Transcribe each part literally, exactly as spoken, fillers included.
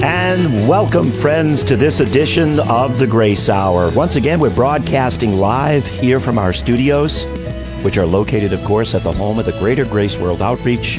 And welcome, friends, to this edition of the Grace Hour. Once again, we're broadcasting live here from our studios, which are located, of course, at the home of the Greater Grace World Outreach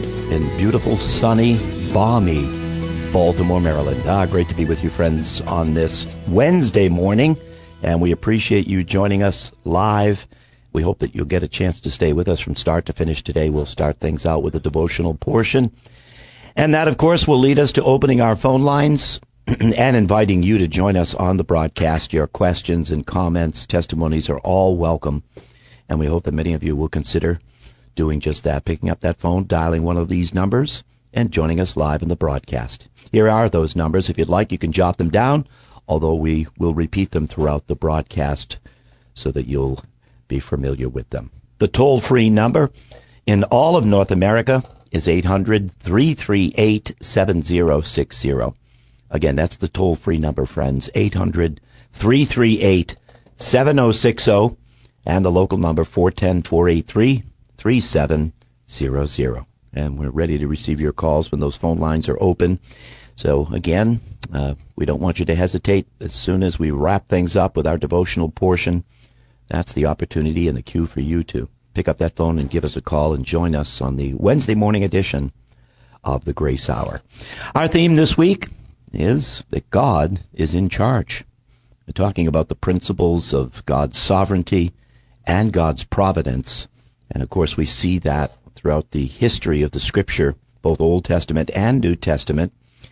in beautiful, sunny, balmy Baltimore, Maryland. Ah, great to be with you, friends, on this Wednesday morning, and we appreciate you joining us live. We hope that you'll get a chance to stay with us from start to finish today. We'll start things out with a devotional portion. And that, of course, will lead us to opening our phone lines and inviting you to join us on the broadcast. Your questions and comments, testimonies are all welcome. And we hope that many of you will consider doing just that, picking up that phone, dialing one of these numbers, and joining us live in the broadcast. Here are those numbers. If you'd like, you can jot them down, although we will repeat them throughout the broadcast so that you'll be familiar with them. The toll-free number in all of North America is eight hundred, three three eight, seven zero six zero. Again, that's the toll-free number, friends, eight hundred, three three eight, seven zero six zero, and the local number four one zero, four eight three, three seven zero zero. And we're ready to receive your calls when those phone lines are open. So, again, uh, we don't want you to hesitate. As soon as we wrap things up with our devotional portion, that's the opportunity and the cue for you to pick up that phone and give us a call and join us on the Wednesday morning edition of the Grace Hour. Our theme this week is that God is in charge. We're talking about the principles of God's sovereignty and God's providence. And, of course, we see that throughout the history of the Scripture, both Old Testament and New Testament.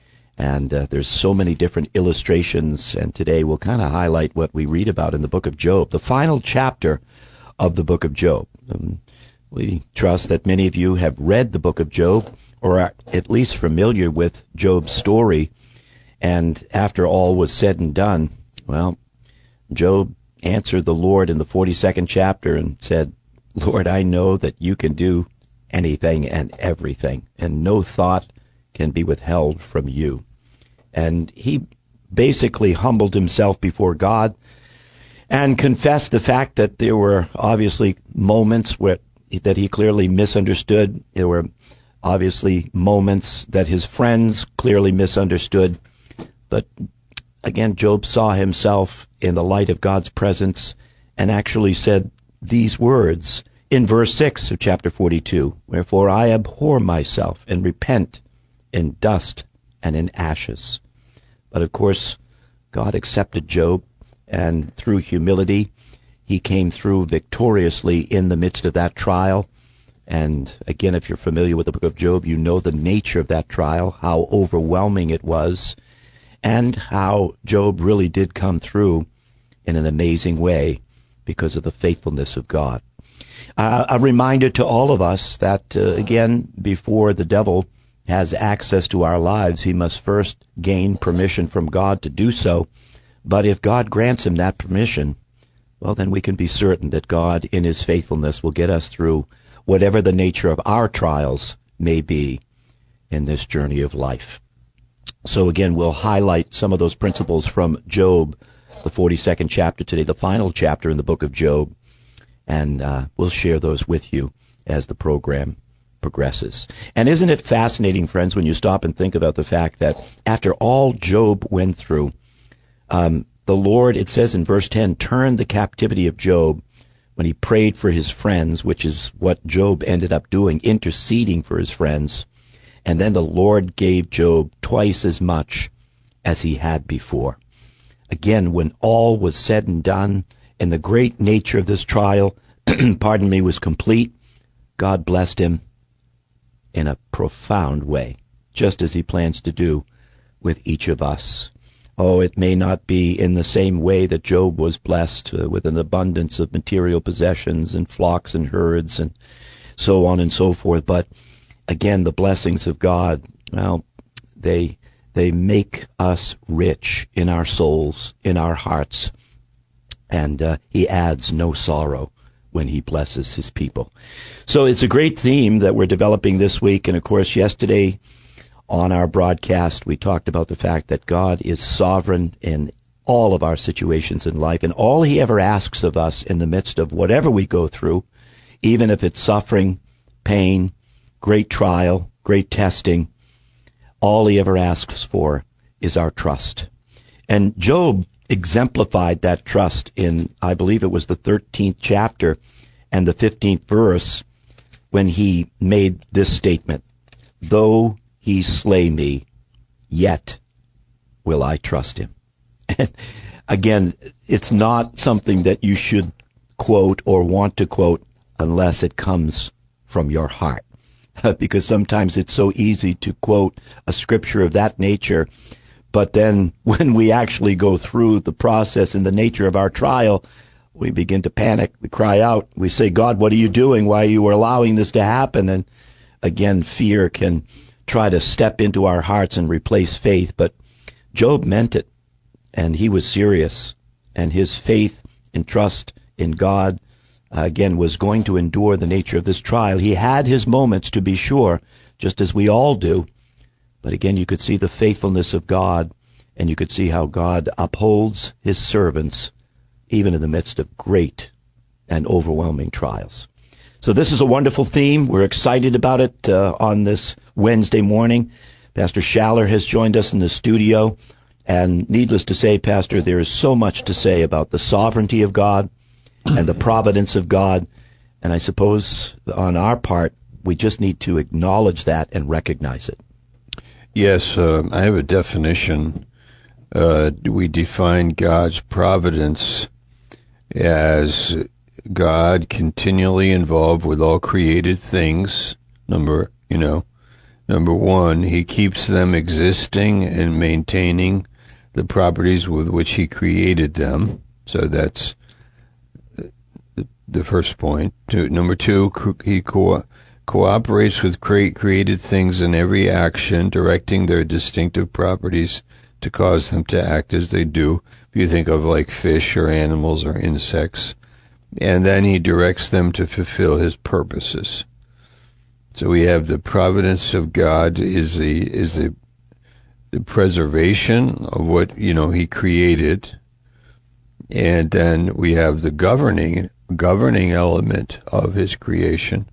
And uh, there's so many different illustrations. And today we'll kind of highlight what we read about in the book of Job, the final chapter of the book of Job. Um, we trust that many of you have read the book of Job or are at least familiar with Job's story. And after all was said and done, well, Job answered the Lord in the forty-second chapter and said, Lord, I know that you can do anything and everything, and no thought can be withheld from you. And he basically humbled himself before God and confessed the fact that there were obviously moments where that he clearly misunderstood. There were obviously moments that his friends clearly misunderstood. But again, Job saw himself in the light of God's presence and actually said these words in verse six of chapter forty-two, wherefore I abhor myself and repent in dust and in ashes. But of course, God accepted Job, and through humility, he came through victoriously in the midst of that trial. And again, if you're familiar with the book of Job, you know the nature of that trial, how overwhelming it was, and how Job really did come through in an amazing way because of the faithfulness of God. Uh, a reminder to all of us that, uh, again, before the devil has access to our lives, he must first gain permission from God to do so. But if God grants him that permission, well, then we can be certain that God, in his faithfulness, will get us through whatever the nature of our trials may be in this journey of life. So again, we'll highlight some of those principles from Job, the forty-second chapter today, the final chapter in the book of Job, and uh, we'll share those with you as the program progresses. And isn't it fascinating, friends, when you stop and think about the fact that after all Job went through, Um, the Lord, it says in verse ten, turned the captivity of Job when he prayed for his friends, which is what Job ended up doing, interceding for his friends. And then the Lord gave Job twice as much as he had before. Again, when all was said and done, and the great nature of this trial, pardon me, was complete, God blessed him in a profound way, just as he plans to do with each of us. Oh, it may not be in the same way that Job was blessed uh, with an abundance of material possessions and flocks and herds and so on and so forth. But again, the blessings of God, well, they they make us rich in our souls, in our hearts. And uh, he adds no sorrow when he blesses his people. So it's a great theme that we're developing this week. And of course, yesterday on our broadcast, we talked about the fact that God is sovereign in all of our situations in life, and all he ever asks of us in the midst of whatever we go through, even if it's suffering, pain, great trial, great testing, all he ever asks for is our trust. And Job exemplified that trust in, I believe it was the thirteenth chapter and the fifteenth verse, when he made this statement, though he slay me, yet will I trust him. And again, it's not something that you should quote or want to quote unless it comes from your heart. Because sometimes it's so easy to quote a scripture of that nature, but then when we actually go through the process and the nature of our trial, we begin to panic. We cry out. We say, God, what are you doing? Why are you allowing this to happen? And again, fear can try to step into our hearts and replace faith. But Job meant it, and he was serious, and his faith and trust in God, uh, again, was going to endure the nature of this trial. He had his moments, to be sure, just as we all do. But again, you could see the faithfulness of God, and you could see how God upholds his servants even in the midst of great and overwhelming trials. So this is a wonderful theme. We're excited about it uh, on this Wednesday morning. Pastor Schaller has joined us in the studio. And needless to say, Pastor, there is so much to say about the sovereignty of God and the providence of God. And I suppose on our part, we just need to acknowledge that and recognize it. Yes, uh, I have a definition. Uh, we define God's providence as God continually involved with all created things. Number, you know, number one, he keeps them existing and maintaining the properties with which he created them. So that's the first point. Two, number two, he co- cooperates with cre- created things in every action, directing their distinctive properties to cause them to act as they do. If you think of like fish or animals or insects, and then he directs them to fulfill his purposes. So we have the providence of God is the is the the preservation of what, you know, he created, and then we have the governing governing element of his creation.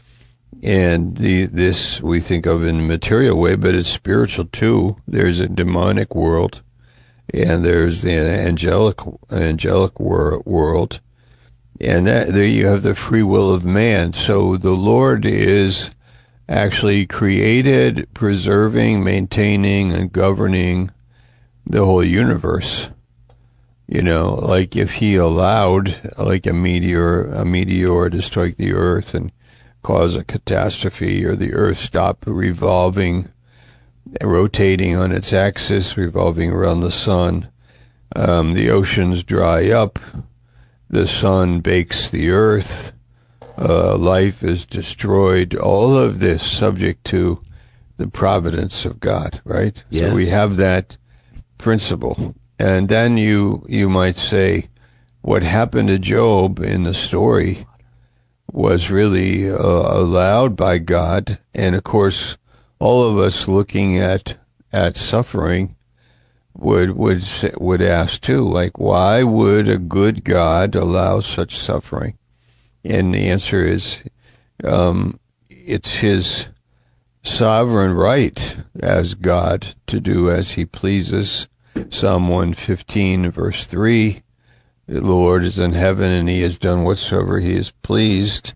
And the this we think of in a material way, but it's spiritual too. There's a demonic world, and there's the angelic angelic wor- world, and that, there you have the free will of man. So the Lord is actually created, preserving, maintaining, and governing the whole universe. You know, like if he allowed, like a meteor, a meteor to strike the earth and cause a catastrophe, or the earth stop revolving, rotating on its axis, revolving around the sun, um, the oceans dry up, the sun bakes the earth, uh, life is destroyed, all of this subject to the providence of God, right? Yes. So we have that principle. And then you you might say, what happened to Job in the story was really uh, allowed by God. And of course, all of us looking at at suffering would would would ask too, like, why would a good God allow such suffering? And the answer is, um, it's his sovereign right as God to do as he pleases. Psalm one fifteen, verse three, the Lord is in heaven, and he has done whatsoever he is pleased.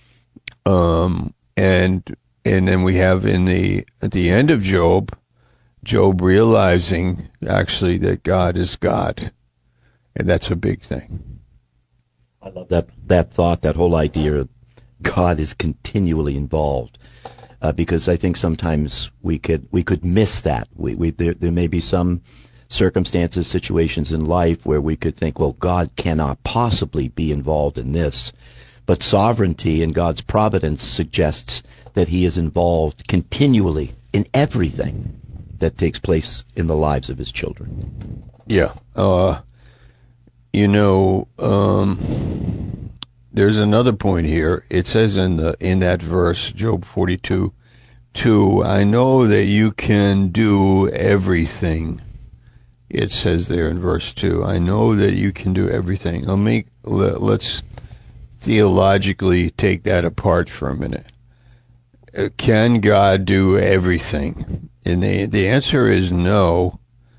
Um, and and then we have in the at the end of Job, Job realizing actually that God is God, and that's a big thing. I love that that thought, that whole idea of God is continually involved, uh, because I think sometimes we could we could miss that. We, we there, there may be some circumstances, situations in life where we could think, well, God cannot possibly be involved in this. But sovereignty and God's providence suggests that he is involved continually in everything that takes place in the lives of his children. Yeah. Uh, you know, um, there's another point here. It says in the in that verse, Job forty-two, two, I know that you can do everything. It says there in verse two, I know that you can do everything. Let me, let, let's theologically take that apart for a minute. Uh, can God do everything? And the, the answer is no,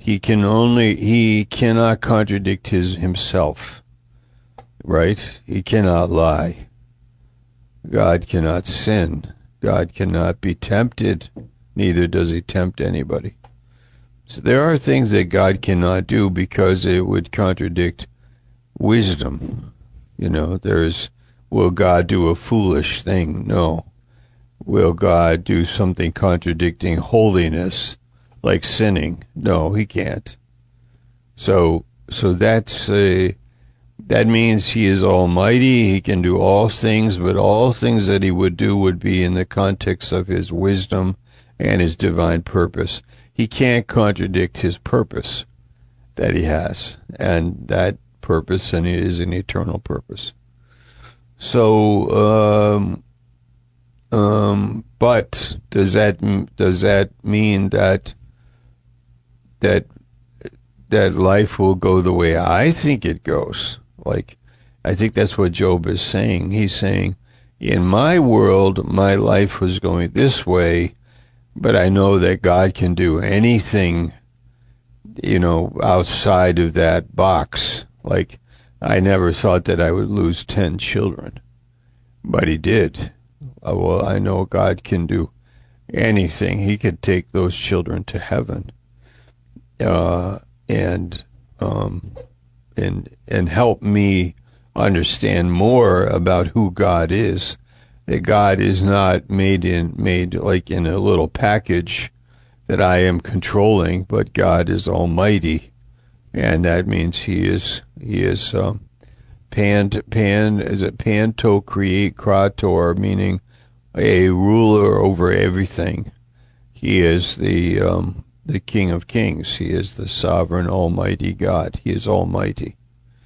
he can only, he cannot contradict his himself, right? He cannot lie. God cannot sin. God cannot be tempted. Neither does he tempt anybody. So there are things that God cannot do because it would contradict wisdom. You know, there's, will God do a foolish thing? No. Will God do something contradicting holiness, like sinning? No, he can't. So, so that's a, that means he is almighty. He can do all things, but all things that he would do would be in the context of his wisdom and his divine purpose. He can't contradict his purpose that he has, and that purpose and it is an eternal purpose. So, um, um, but does that does that mean that that that life will go the way I think it goes? Like, I think that's what Job is saying. He's saying, in my world, my life was going this way, but I know that God can do anything, you know, outside of that box. Like, I never thought that I would lose ten children, but he did. Uh, well, I know God can do anything. He could take those children to heaven, uh, and um, and and help me understand more about who God is. That God is not made in made like in a little package that I am controlling, but God is almighty, and that means He is He is um, pan pan is it panto create krator, meaning a ruler over everything. He is the um, the King of Kings. He is the sovereign, almighty God. He is almighty.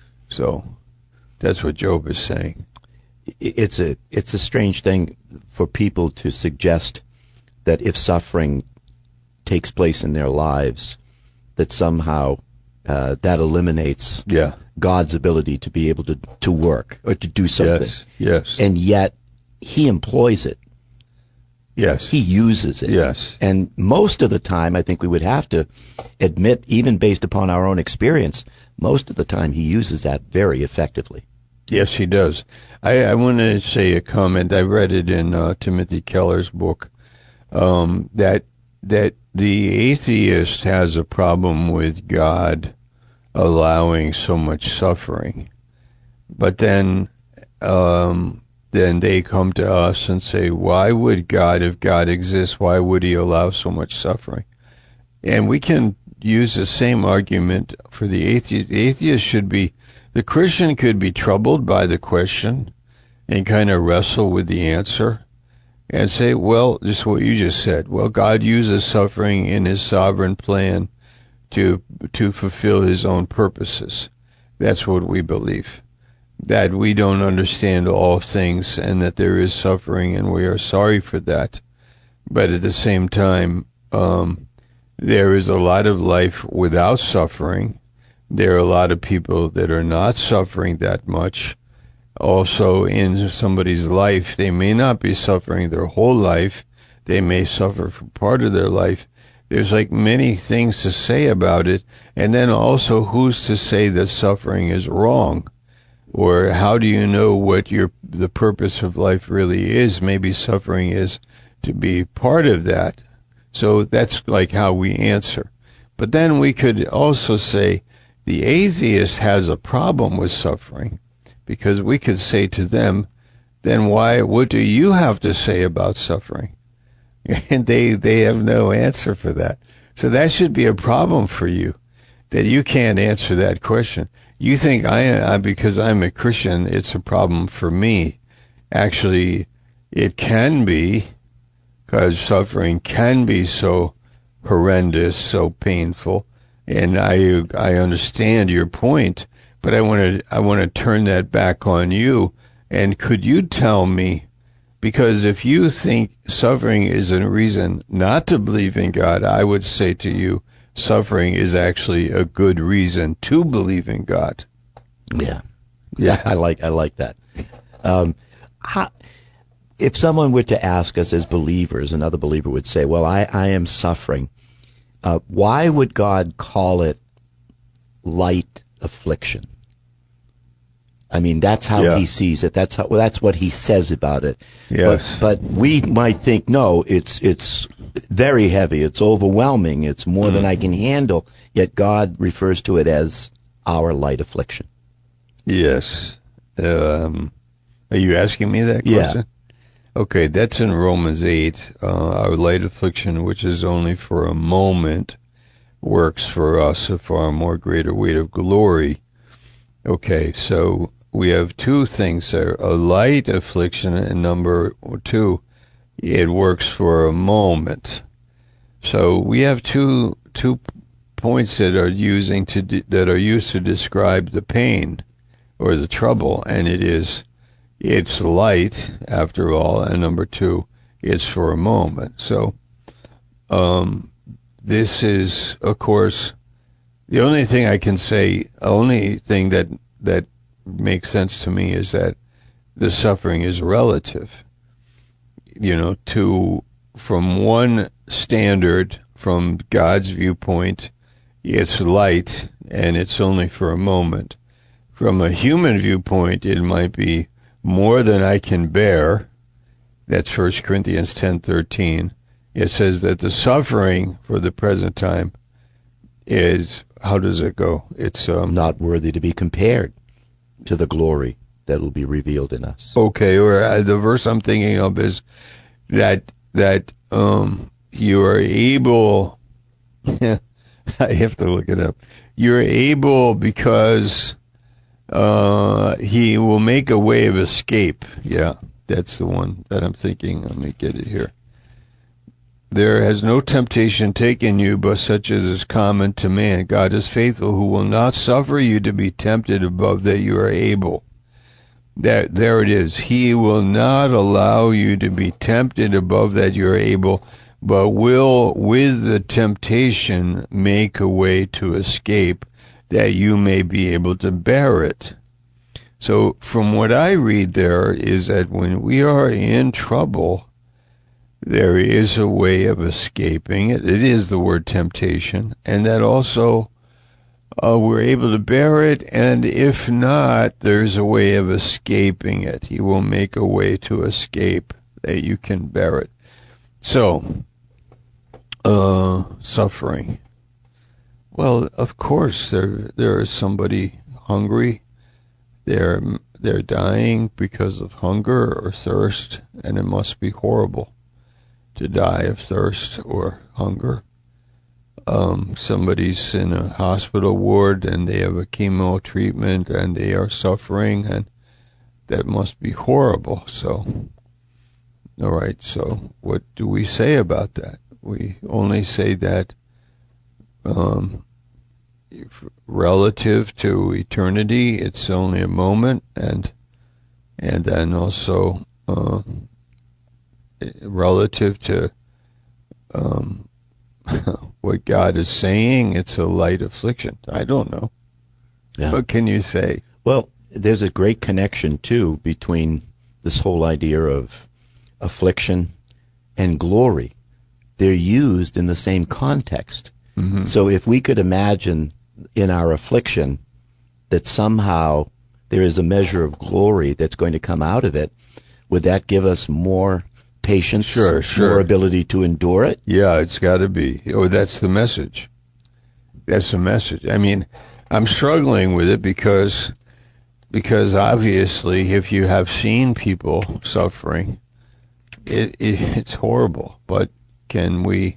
So that's what Job is saying. It's a it's a strange thing for people to suggest that if suffering takes place in their lives, that somehow uh, that eliminates yeah. God's ability to be able to, to work or to do something. Yes, yes. And yet he employs it. Yes. He uses it. Yes. And most of the time, I think we would have to admit, even based upon our own experience, most of the time he uses that very effectively. Yes, he does. I, I want to say a comment. I read it in uh, Timothy Keller's book, um, that that the atheist has a problem with God allowing so much suffering. But then um, then they come to us and say, why would God, if God exists, why would he allow so much suffering? And we can use the same argument for the atheist. The atheist should be The Christian could be troubled by the question and kind of wrestle with the answer and say, well, just what you just said. Well, God uses suffering in his sovereign plan to to fulfill his own purposes. That's what we believe. That we don't understand all things and that there is suffering, and we are sorry for that. But at the same time, um, there is a lot of life without suffering. There are a lot of people that are not suffering that much. Also, in somebody's life, they may not be suffering their whole life. They may suffer for part of their life. There's like many things to say about it. And then also, who's to say that suffering is wrong? Or how do you know what your the purpose of life really is? Maybe suffering is to be part of that. So that's like how we answer. But then we could also say, the atheist has a problem with suffering, because we could say to them, then why, what do you have to say about suffering? And they, they have no answer for that. So that should be a problem for you, that you can't answer that question. You think I, I because I'm a Christian, it's a problem for me. Actually, it can be, because suffering can be so horrendous, so painful. And I I understand your point, but I want to I want to turn that back on you. And could you tell me, because if you think suffering is a reason not to believe in God, I would say to you, suffering is actually a good reason to believe in God. Yeah, yeah, I like I like that. Um, how, if someone were to ask us as believers, another believer would say, "Well, I I am suffering." Uh, why would God call it light affliction? I mean, that's how Yeah. he sees it. That's how. Well, that's what he says about it. Yes. But, but we might think, no, it's it's very heavy. It's overwhelming. It's more mm. than I can handle. Yet God refers to it as our light affliction. Yes. Um, are you asking me that question? Yeah. Okay, that's in Romans eight. Uh, our light affliction, which is only for a moment, works for us a far more greater weight of glory. Okay, so we have two things there. A light affliction, and number two, it works for a moment. So we have two two points that are using to de- that are used to describe the pain or the trouble, and it is it's light after all, and number two, it's for a moment. So um, this is, of course, the only thing I can say, only thing that that makes sense to me is that the suffering is relative. You know, to from one standard, from God's viewpoint, it's light and it's only for a moment. From a human viewpoint, it might be more than I can bear. That's First Corinthians ten thirteen. It says that the suffering for the present time is, how does it go? It's um, not worthy to be compared to the glory that will be revealed in us. Okay, or uh, the verse I'm thinking of is that that um, you are able. I have to look it up. You're able because uh, he will make a way of escape. Yeah, that's the one that I'm thinking. Let me get it here. There has no temptation taken you but such as is common to man. God is faithful, who will not suffer you to be tempted above that you are able. That, there it is. He will not allow you to be tempted above that you are able, but will, with the temptation, make a way to escape, that you may be able to bear it. So from what I read there is that when we are in trouble, there is a way of escaping it. It is the word temptation. And that also uh, we're able to bear it. And if not, there's a way of escaping it. He will make a way to escape that you can bear it. So, uh, suffering. Well, of course, there there is somebody hungry. They're, they're dying because of hunger or thirst, and it must be horrible to die of thirst or hunger. Um, somebody's in a hospital ward and they have a chemo treatment and they are suffering, and that must be horrible. So, all right, so what do we say about that? We only say that um, relative to eternity, it's only a moment, and and then also uh, relative to um, what God is saying, it's a light affliction. I don't know. Yeah. What can you say? Well, there's a great connection, too, between this whole idea of affliction and glory. They're used in the same context. Mm-hmm. So if we could imagine in our affliction that somehow there is a measure of glory that's going to come out of it, would that give us more patience, sure, sure. more ability to endure it? Yeah, it's got to be. Oh, that's the message. That's the message. I mean, I'm struggling with it because because obviously if you have seen people suffering, it, it it's horrible. But can we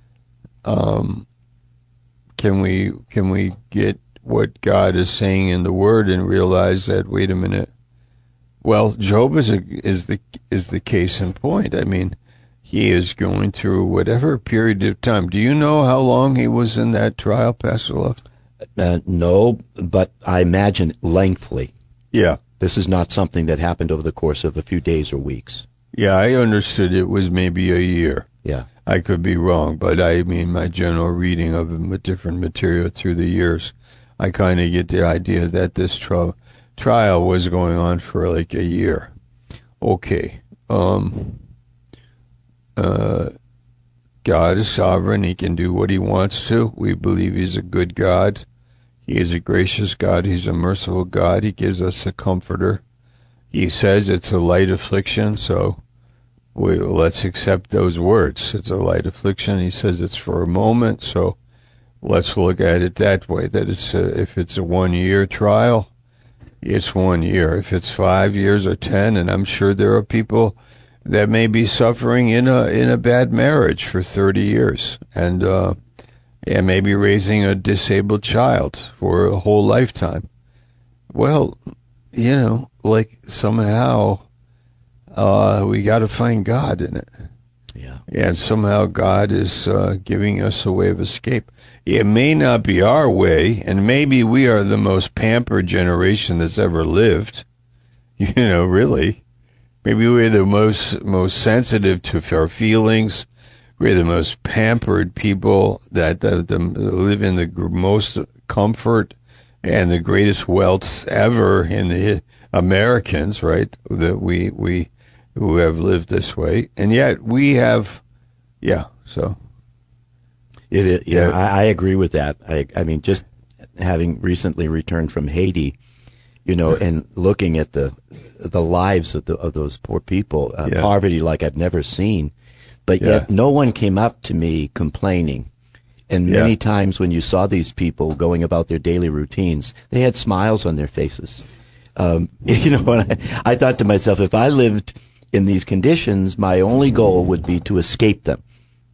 um can we can we get what God is saying in the Word and realize that, wait a minute, well, Job is a, is the is the case in point. I mean, he is going through whatever period of time. Do you know how long he was in that trial, Pastor Love? Uh, no, but I imagine lengthily. Yeah. This is not something that happened over the course of a few days or weeks. Yeah, I understood it was maybe a year. Yeah. I could be wrong, but I mean, my general reading of different material through the years, I kind of get the idea that this trial trial was going on for like a year. Okay. Um, uh, God is sovereign. He can do what he wants to. We believe he's a good God. He is a gracious God. He's a merciful God. He gives us a comforter. He says it's a light affliction, so we, let's accept those words. It's a light affliction. He says it's for a moment, so let's look at it that way, that it's a, if it's a one-year trial, it's one year. If it's five years or ten, and I'm sure there are people that may be suffering in a in a bad marriage for thirty years, and uh, and maybe raising a disabled child for a whole lifetime. Well, you know, like somehow uh, we got to find God in it. Yeah. And somehow God is uh, giving us a way of escape. It may not be our way, and maybe we are the most pampered generation that's ever lived. You know, really. Maybe we're the most most sensitive to our feelings. We're the most pampered people that, that, that live in the most comfort and the greatest wealth ever in the Americans, right? That we we who have lived this way, and yet we have, yeah. So it is. Yeah, Yeah. I, I agree with that. I, I mean, just having recently returned from Haiti, you know, and looking at the the lives of the of those poor people, uh, Yeah. poverty like I've never seen, but Yeah. yet no one came up to me complaining. And Yeah. many times when you saw these people going about their daily routines, they had smiles on their faces. Um, you know, and I, I thought to myself, if I lived in these conditions, my only goal would be to escape them,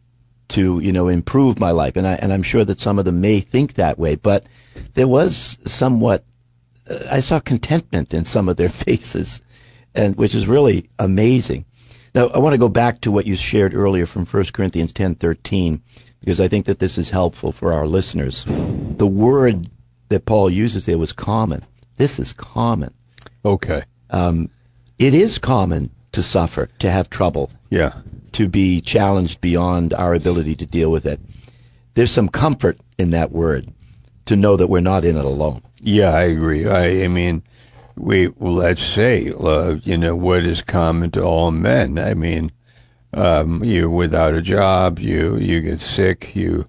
to, you know, improve my life. And I, and I'm sure that some of them may think that way, but there was somewhat, uh, I saw contentment in some of their faces, and which is really amazing. Now, I want to go back to what you shared earlier from First Corinthians ten thirteen, because I think that this is helpful for our listeners. The word that Paul uses there was common. This is common. okay, Um, it is common to suffer, to have trouble, yeah, to be challenged beyond our ability to deal with it. There's some comfort in that word to know that we're not in it alone. yeah. I agree. I, I mean, we well, let's say, uh, you know, what is common to all men. I mean, um, you're without a job, you you get sick, you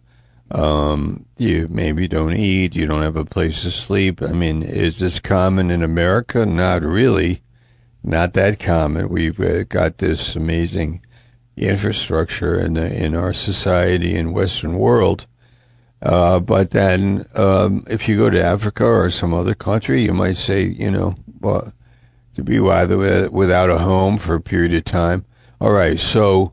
um, you maybe don't eat, you don't have a place to sleep. I mean, is this common in America? Not really. Not that common. We've uh, got this amazing infrastructure in the, in our society in Western world. Uh, but then, um, if you go to Africa or some other country, you might say, you know, well, to be either without a home for a period of time. All right. So,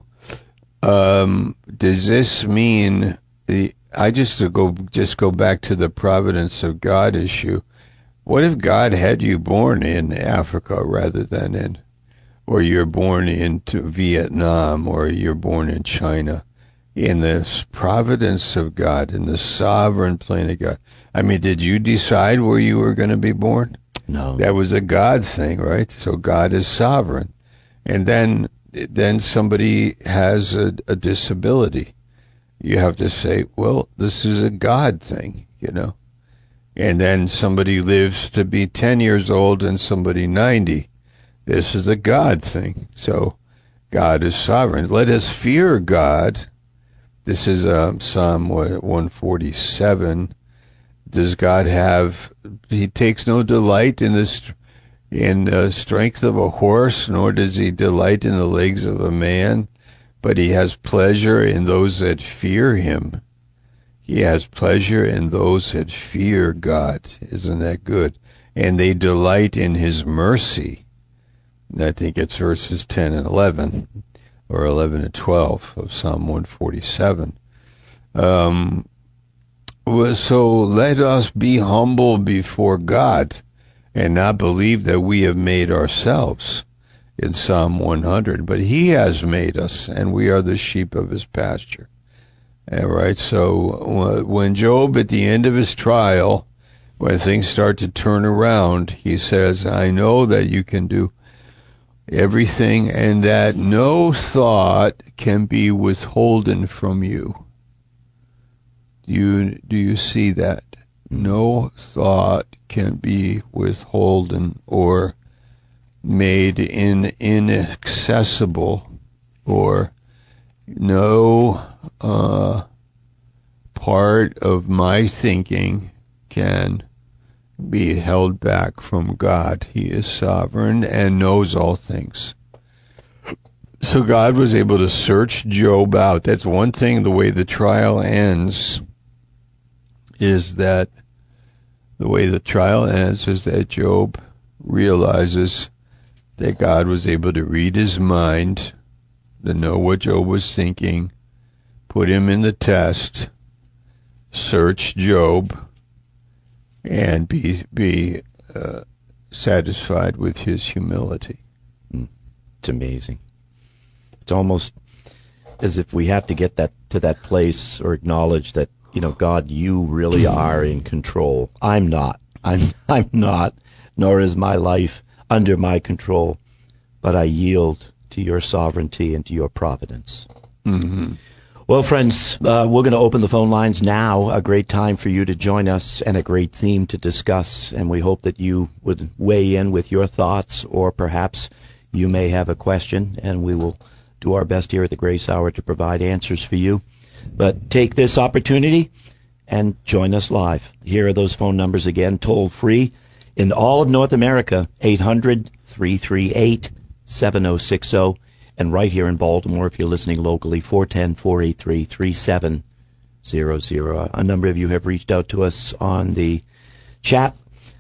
um, does this mean the? I just to go just go back to the providence of God issue. What if God had you born in Africa rather than in, or you're born into Vietnam, or you're born in China? In the providence of God, in the sovereign plan of God. I mean, did you decide where you were going to be born? No. That was a God thing, right? So God is sovereign. And then then somebody has a, a disability. You have to say, well, this is a God thing, you know. And then somebody lives to be ten years old and somebody ninety. This is a God thing. So God is sovereign. Let us fear God. This is uh, Psalm one forty-seven. Does God have, he takes no delight in this, in the strength of a horse, nor does he delight in the legs of a man, but he has pleasure in those that fear him. He has pleasure in those that fear God. Isn't that good? And they delight in his mercy. And I think it's verses ten and eleven, or eleven and twelve of Psalm one forty-seven. Um, so let us be humble before God and not believe that we have made ourselves in Psalm one hundred, but he has made us, and we are the sheep of his pasture. All right, so when Job, at the end of his trial, when things start to turn around, he says, I know that you can do everything and that no thought can be withholden from you. Do you, do you see that? No thought can be withholden or made in inaccessible or no uh, part of my thinking can be held back from God. He is sovereign and knows all things. So God was able to search Job out. That's one thing, the way the trial ends is that the way the trial ends is that Job realizes that God was able to read his mind, to know what Job was thinking, put him in the test, search Job, and be be uh, satisfied with his humility. It's amazing. It's almost as if we have to get that to that place or acknowledge that, you know, God, you really are in control. I'm not. I'm I'm not, nor is my life under my control, but I yield to your sovereignty and to your providence. Mm-hmm. Well, friends, uh, we're going to open the phone lines now. A great time for you to join us and a great theme to discuss. And we hope that you would weigh in with your thoughts, or perhaps you may have a question, and we will do our best here at the Grace Hour to provide answers for you. But take this opportunity and join us live. Here are those phone numbers again, toll free in all of North America, eight hundred, three three eight, seven oh six oh. And right here in Baltimore, if you're listening locally, four one zero, four eight three, three seven zero zero. A number of you have reached out to us on the chat,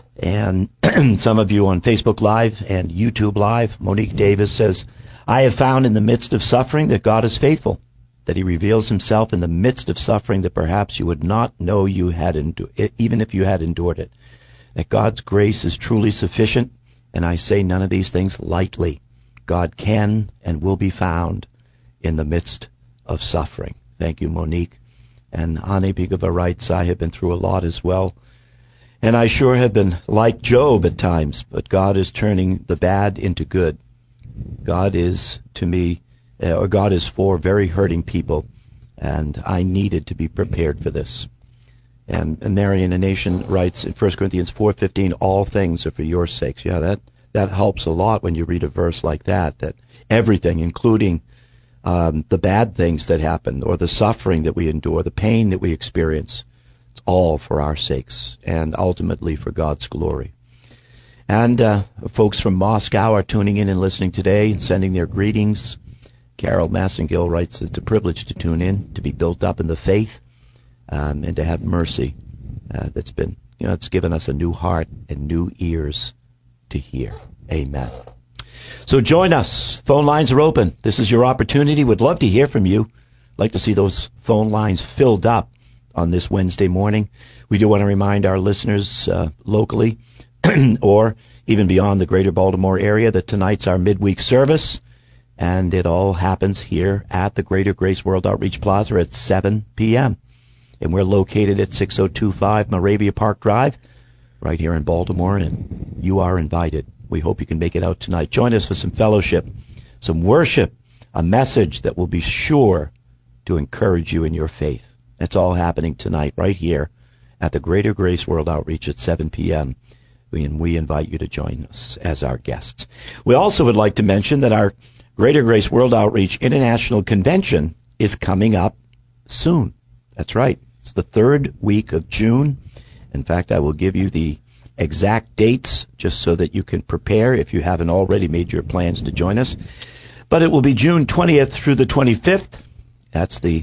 and some of you on Facebook Live and YouTube Live. Monique Davis says, I have found in the midst of suffering that God is faithful, that he reveals himself in the midst of suffering that perhaps you would not know you had endured, even if you had endured it, that God's grace is truly sufficient, and I say none of these things lightly. God can and will be found in the midst of suffering. Thank you, Monique. And Ani Bigava writes, I have been through a lot as well, and I sure have been like Job at times, but God is turning the bad into good. God is, to me, uh, or God is for very hurting people, and I needed to be prepared for this. And, and Marian a Nation writes in First Corinthians four fifteen, all things are for your sakes. Yeah, that, that helps a lot when you read a verse like that, that everything, including um, the bad things that happen, or the suffering that we endure, the pain that we experience, it's all for our sakes, and ultimately for God's glory. And uh, folks from Moscow are tuning in and listening today and sending their greetings. Carol Massengill writes, it's a privilege to tune in, to be built up in the faith, um, and to have mercy uh, that's been, you know, it's given us a new heart and new ears to hear. Amen. So join us. Phone lines are open. This is your opportunity. We'd love to hear from you. I'd like to see those phone lines filled up on this Wednesday morning. We do want to remind our listeners uh, locally or even beyond the greater Baltimore area that tonight's our midweek service, and it all happens here at the Greater Grace World Outreach Plaza at seven p.m. And we're located at six oh two five Moravia Park Drive, right here in Baltimore, and you are invited. We hope you can make it out tonight. Join us for some fellowship, some worship, a message that will be sure to encourage you in your faith. That's all happening tonight right here at the Greater Grace World Outreach at seven p.m. And we invite you to join us as our guests. We also would like to mention that our Greater Grace World Outreach International Convention is coming up soon. That's right. It's the third week of June. In fact, I will give you the exact dates just so that you can prepare if you haven't already made your plans to join us. But it will be June twentieth through the twenty-fifth. That's the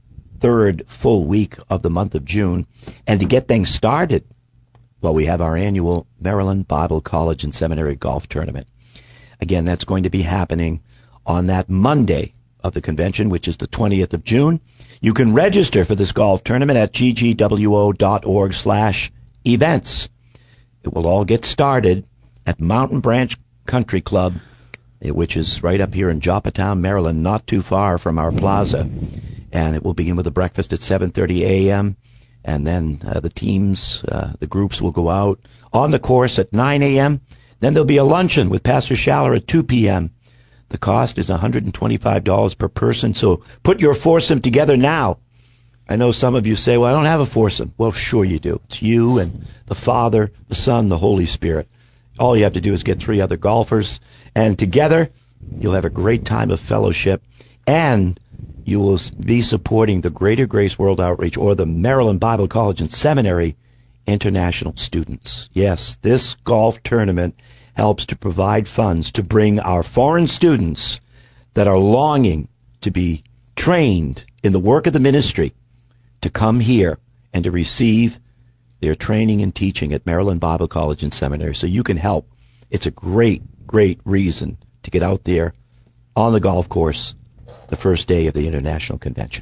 third full week of the month of June. And to get things started, well, we have our annual Maryland Bible College and Seminary Golf Tournament. Again, that's going to be happening on that Monday of the convention, which is the twentieth of June. You can register for this golf tournament at g g w o dot org slash events. It will all get started at Mountain Branch Country Club, which is right up here in Joppatown, Maryland, not too far from our plaza. And it will begin with a breakfast at seven thirty a.m., and then uh, the teams, uh, the groups will go out on the course at nine a.m. Then there'll be a luncheon with Pastor Schaller at two p.m. The cost is one hundred twenty-five dollars per person, so put your foursome together now. I know some of you say, well, I don't have a foursome. Well, sure you do. It's you and the Father, the Son, the Holy Spirit. All you have to do is get three other golfers, and together you'll have a great time of fellowship, and you will be supporting the Greater Grace World Outreach or the Maryland Bible College and Seminary international students. Yes, this golf tournament helps to provide funds to bring our foreign students that are longing to be trained in the work of the ministry to come here and to receive their training and teaching at Maryland Bible College and Seminary. So you can help. It's a great, great reason to get out there on the golf course the first day of the International Convention.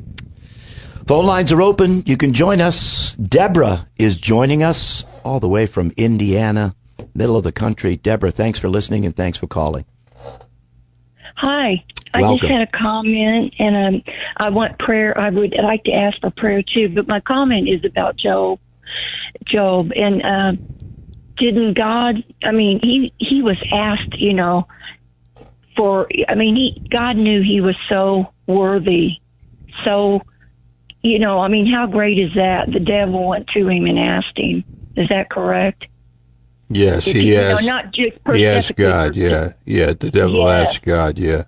Phone lines are open. You can join us. Deborah is joining us all the way from Indiana, middle of the country. Deborah, thanks for listening and thanks for calling. Hi. I Welcome. just had a comment, and um, I want prayer. I would like to ask for prayer, too, but my comment is about Job. Job. And uh, didn't God, I mean, he, he was asked, you know, for, I mean, he God knew he was so worthy. So, you know, I mean, how great is that? The devil went to him and asked him. Is that correct? Yes, If he you asked. know, not just He asked specifically God. for- Yeah, yeah. The devil Yeah. asked God. Yeah.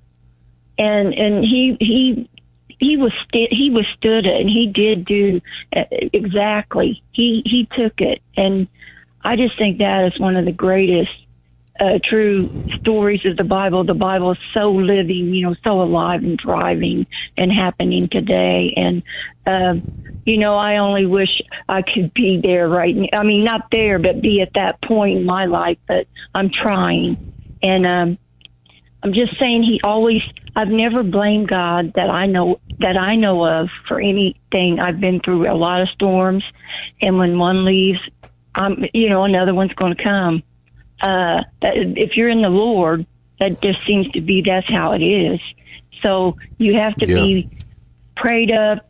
and and he he he was sti- he withstood it, and he did do uh, exactly. He he took it, and I just think that is one of the greatest uh, true stories of the Bible. The Bible is so living, you know, so alive and thriving and happening today. And uh, you know, I only wish I could be there right now. I mean, not there, but be at that point in my life. But I'm trying, and um, I'm just saying he always. I've never blamed God that I know that I know of for anything. I've been through a lot of storms, and when one leaves, I'm you know another one's going to come. Uh, that if you're in the Lord, that just seems to be that's how it is. So you have to Yeah. be prayed up,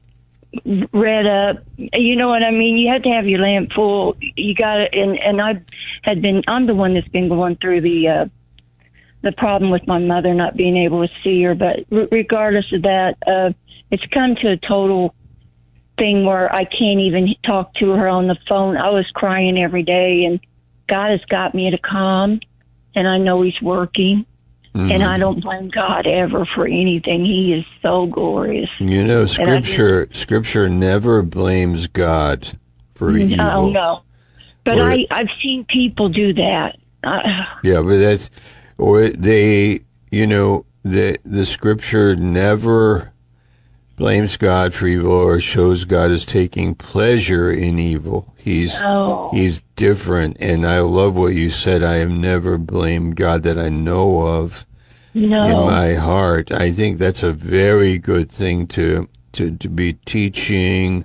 read up. You know what I mean? You have to have your lamp full. You got to, and and I had been. I'm the one that's been going through the. Uh, the problem with my mother not being able to see her. But r- regardless of that, uh, it's come to a total thing where I can't even talk to her on the phone. I was crying every day, and God has got me to calm, and I know he's working. Mm-hmm. And I don't blame God ever for anything. He is so glorious. You know, Scripture just, Scripture never blames God for evil. Oh, no. But or, I, I've seen people do that. Uh, yeah, but that's... Or they, you know, the the Scripture never blames God for evil or shows God as taking pleasure in evil. He's no. he's different, and I love what you said. I have never blamed God that I know of no. in my heart. I think that's a very good thing to to, to be teaching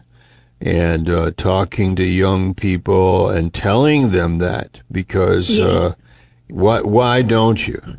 and uh, talking to young people and telling them that because. Yeah. Uh, Why, why don't you?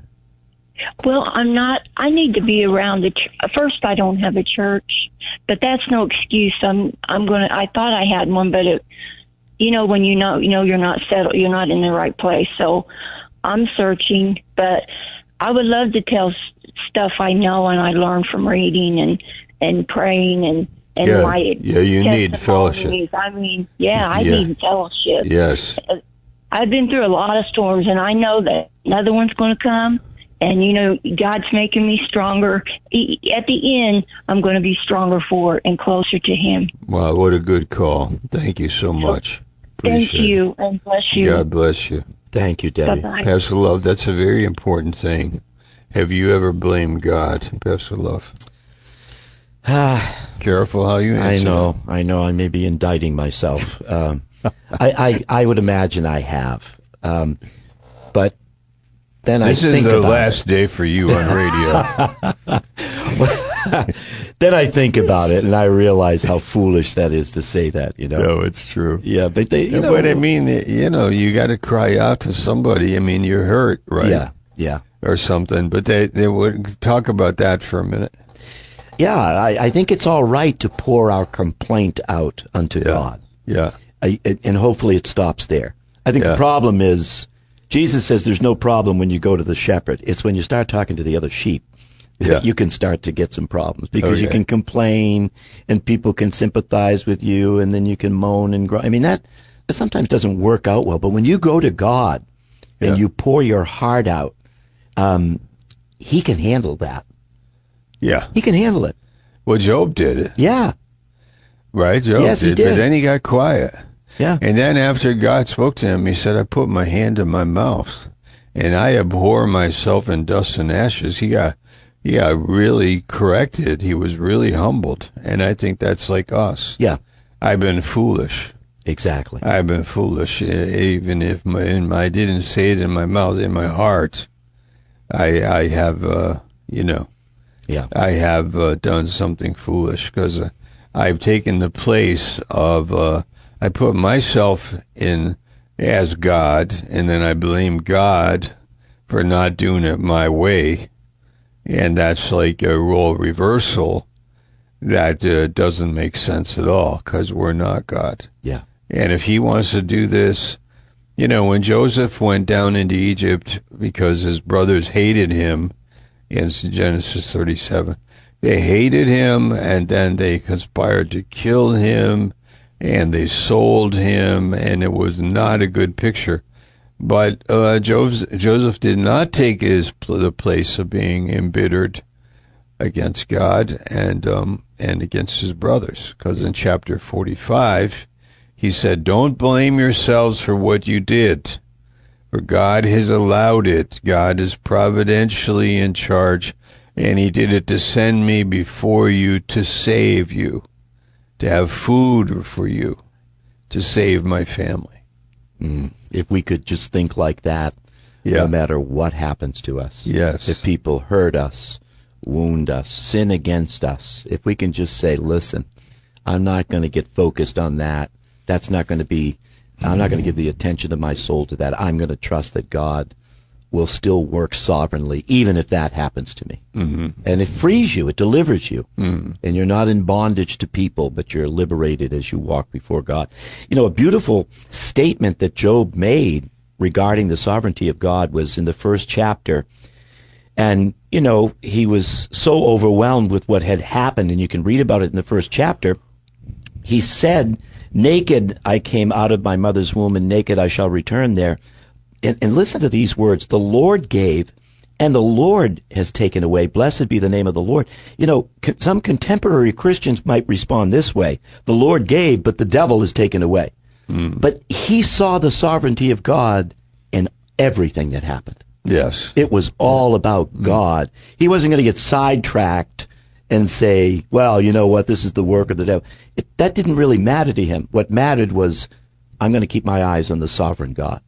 Well, I'm not, I need to be around the, ch- first I don't have a church, but that's no excuse. I'm, I'm going to, I thought I had one, but it, you know, when you know, you know, you're not settled, you're not in the right place. So I'm searching, but I would love to tell s- stuff I know and I learned from reading and, and praying and, and yeah, why it, yeah, you need fellowship. I mean, yeah, I yeah. need fellowship. Yes. I've been through a lot of storms, and I know that another one's going to come, and, you know, God's making me stronger. At the end, I'm going to be stronger for it and closer to him. Wow, what a good call. Thank you so much. Appreciate Thank you, it. And bless you. God bless you. Thank you, Debbie. Bye-bye. Pastor Love, that's a very important thing. Have you ever blamed God, Pastor Love? Careful how you answer. I know, I know, I may be indicting myself. Um, I, I, I would imagine I have. Um, but then this I think This is the about last it. day for you on radio. Then I think about it, and I realize how foolish that is to say that, you know. No, it's true. Yeah, but they, you yeah, know. But I mean, you know, you got to cry out to somebody. I mean, you're hurt, right? Yeah, yeah. Or something. But they, they would talk about that for a minute. Yeah, I, I think it's all right to pour our complaint out unto Yeah. God. Yeah. I, and hopefully it stops there. I think Yeah. the problem is, Jesus says there's no problem when you go to the shepherd. It's when you start talking to the other sheep Yeah. that you can start to get some problems because you Okay. can complain and people can sympathize with you and then you can moan and groan. I mean, that, that sometimes doesn't work out well. But when you go to God and Yeah. you pour your heart out, um, he can handle that. Yeah. He can handle it. Well, Job did it. Yeah. Right? Job Yes, he did. did. But then he got quiet. Yeah. And then after God spoke to him, he said, I put my hand in my mouth, and I abhor myself in dust and ashes. He got, he got really corrected. He was really humbled. And I think that's like us. Yeah. I've been foolish. Exactly. I've been foolish, even if my, in my, I didn't say it in my mouth, in my heart. I, I have, uh, you know, Yeah. I have uh, done something foolish because uh, I've taken the place of, uh, I put myself in as God, and then I blame God for not doing it my way. And that's like a role reversal that uh, doesn't make sense at all because we're not God. Yeah. And if he wants to do this, you know, when Joseph went down into Egypt because his brothers hated him, in Genesis thirty-seven, they hated him, and then they conspired to kill him, and they sold him, and it was not a good picture. But uh, Joseph, Joseph did not take his the place of being embittered against God and um, and against his brothers, because in chapter forty-five, he said, "Don't blame yourselves for what you did, for God has allowed it. God is providentially in charge, and he did it to send me before you to save you, to have food for you, to save my family." Mm. If we could just think like that, yeah. no matter what happens to us. Yes. If people hurt us, wound us, sin against us, if we can just say, listen, I'm not going to get focused on that. That's not going to be, I'm not going to give the attention of my soul to that. I'm going to trust that God will still work sovereignly, even if that happens to me. Mm-hmm. And it frees you, it delivers you. Mm-hmm. And you're not in bondage to people, but you're liberated as you walk before God. You know, a beautiful statement that Job made regarding the sovereignty of God was in the first chapter. And, you know, he was so overwhelmed with what had happened, and you can read about it in the first chapter. He said, "Naked I came out of my mother's womb, and naked I shall return there." And, and listen to these words. The Lord gave, and the Lord has taken away. Blessed be the name of the Lord. You know, co- some contemporary Christians might respond this way. The Lord gave, but the devil has taken away. Mm. But he saw the sovereignty of God in everything that happened. Yes. It was all about mm. God. He wasn't going to get sidetracked and say, well, you know what, this is the work of the devil. It, that didn't really matter to him. What mattered was, I'm going to keep my eyes on the sovereign God.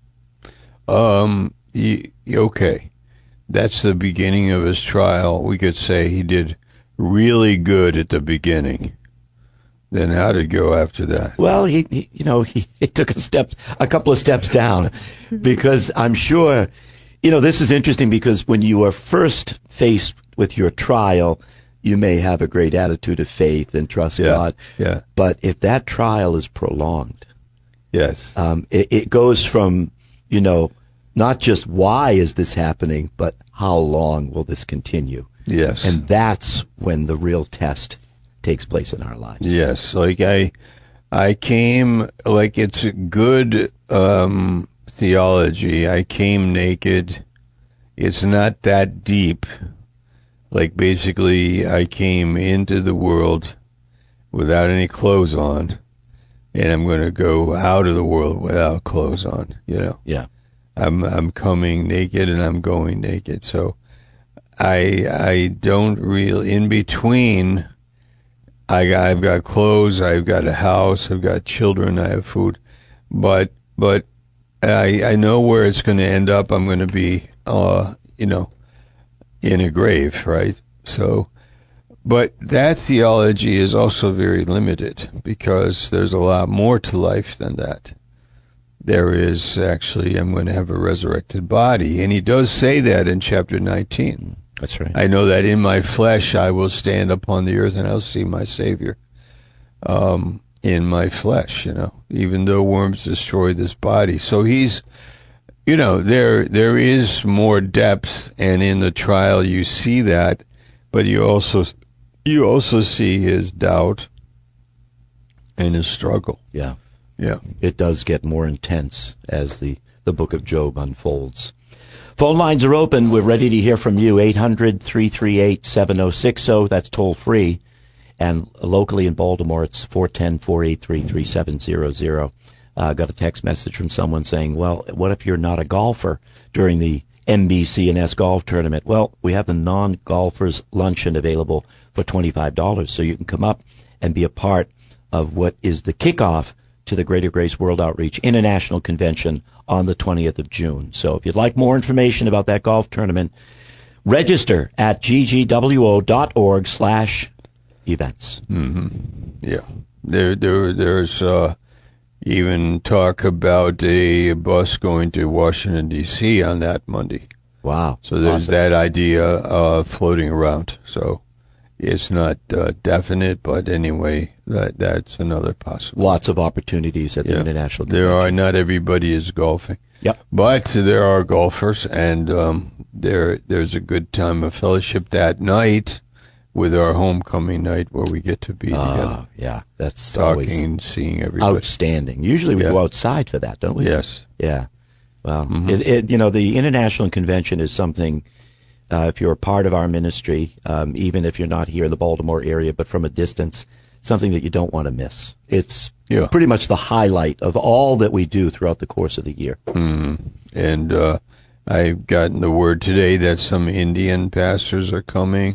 Um, y- okay. That's the beginning of his trial. We could say he did really good at the beginning. Then how did it go after that? Well, he, he you know, he, he took a step, a couple of steps down, because I'm sure, you know, this is interesting because when you are first faced with your trial, you may have a great attitude of faith and trust yeah, God. Yeah. But if that trial is prolonged, yes, um, it, it goes from, you know, not just why is this happening, but how long will this continue? Yes. And that's when the real test takes place in our lives. Yes. Like I, I came, like it's a good um, theology. I came naked. It's not that deep. Like basically I came into the world without any clothes on, and I'm going to go out of the world without clothes on, you know? Yeah. I'm I'm coming naked and I'm going naked. So I I don't really, in between, I got, I've got clothes, I've got a house, I've got children, I have food, but but I I know where it's going to end up. I'm going to be uh you know in a grave, right? So, but that theology is also very limited because there's a lot more to life than that. There is actually, I'm going to have a resurrected body. And he does say that in chapter nineteen. That's right. I know that in my flesh I will stand upon the earth and I'll see my Savior um, in my flesh, you know, even though worms destroy this body. So he's, you know, there there is more depth, and in the trial you see that, but you also you also see his doubt and his struggle. Yeah. Yeah. It does get more intense as the, the book of Job unfolds. Phone lines are open. We're ready to hear from you. eight hundred, three three eight, seven oh six oh. That's toll free. And locally in Baltimore, it's four one zero, four eight three, three seven zero zero. I uh, got a text message from someone saying, well, what if you're not a golfer during the N B C and S Golf Tournament? Well, we have the non-golfers luncheon available for twenty-five dollars, so you can come up and be a part of what is the kickoff to the Greater Grace World Outreach International Convention on the twentieth of June. So if you'd like more information about that golf tournament, register at ggwo.org slash events. Mm-hmm. Yeah. There, there, there's uh, even talk about a bus going to Washington, D C on that Monday. Wow. So there's awesome. that idea uh, floating around. So it's not uh, definite, but anyway, that that's another possibility. Lots of opportunities at the yeah. International Convention. There are, not everybody is golfing. Yep. But there are golfers, and um, there there's a good time of fellowship that night with our homecoming night where we get to be uh, together. Yeah, that's talking and seeing everybody. Outstanding. Usually we yeah. go outside for that, don't we? Yes. Yeah. Well, mm-hmm. it, it, you know, the International Convention is something, uh, if you're a part of our ministry, um, even if you're not here in the Baltimore area, but from a distance, something that you don't want to miss. It's yeah. pretty much the highlight of all that we do throughout the course of the year. Mm-hmm. And uh, I've gotten the word today that some Indian pastors are coming.